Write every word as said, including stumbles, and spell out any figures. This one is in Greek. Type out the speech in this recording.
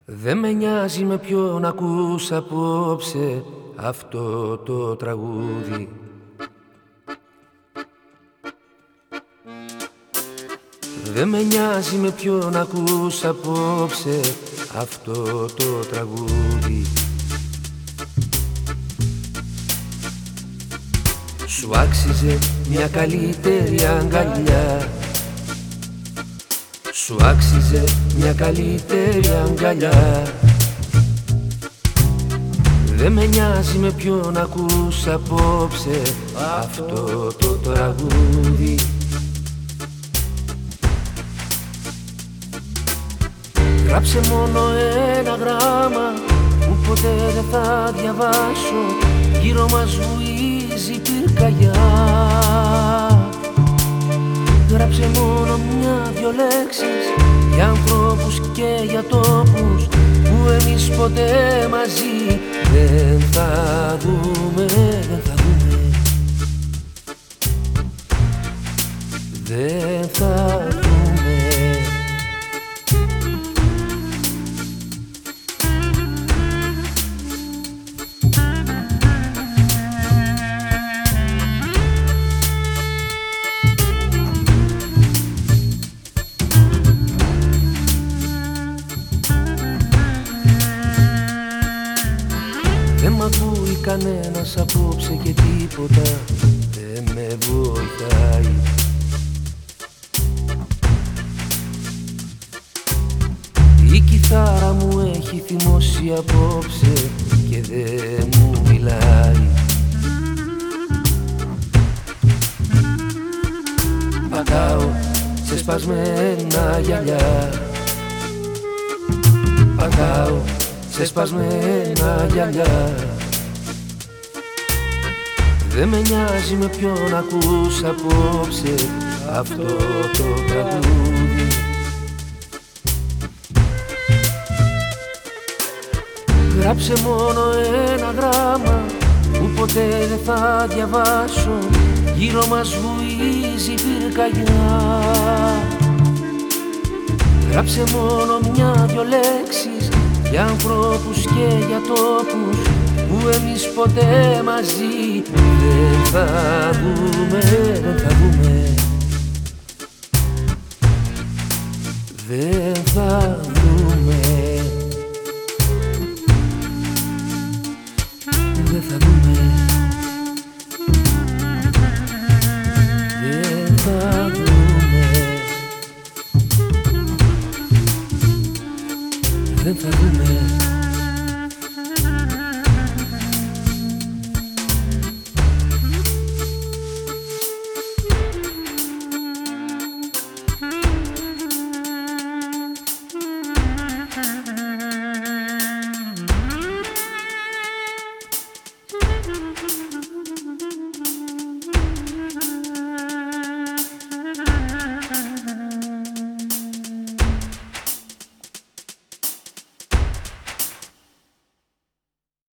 Δεν με νοιάζει με ποιον ακούς απόψε αυτό το τραγούδι. Δεν με νοιάζει με ποιον ακούς απόψε αυτό το τραγούδι. Σου άξιζε μια καλύτερη αγκαλιά. Σου άξιζε μια καλύτερη αγκαλιά. Δεν με νοιάζει με ποιον ακούς απόψε αυτό το τραγούδι. Γράψε μόνο ένα γράμμα που ποτέ δεν θα διαβάσω. Γύρω μας βουίζει πυρκαγιά. Γράψε μόνο μια-δυο λέξεις για ανθρώπους και για τόπους που εμείς ποτέ μαζί δεν θα δούμε, δεν θα δούμε, δεν θα δούμε. Δεν μ' ακούει κανένας απόψε και τίποτα δεν με βοηθάει. Η κιθάρα μου έχει θυμώσει απόψε και δεν μου μιλάει. Πατάω σε σπασμένα γυαλιά. Πατάω σε σπασμένα γυαλιά. Δεν με νοιάζει με ποιον ακούς απόψε αυτό το τραγούδι. Γράψε μόνο ένα γράμμα που ποτέ δεν θα διαβάσω. Γύρω μας βουίζει πυρκαγιά. Γράψε μόνο μια-δυο λέξεις για ανθρώπους και για τόπους που εμείς ποτέ μαζί δεν θα δούμε, δεν θα δούμε, δεν θα δούμε, δεν θα δούμε, δεν θα δούμε, δεν θα δούμε.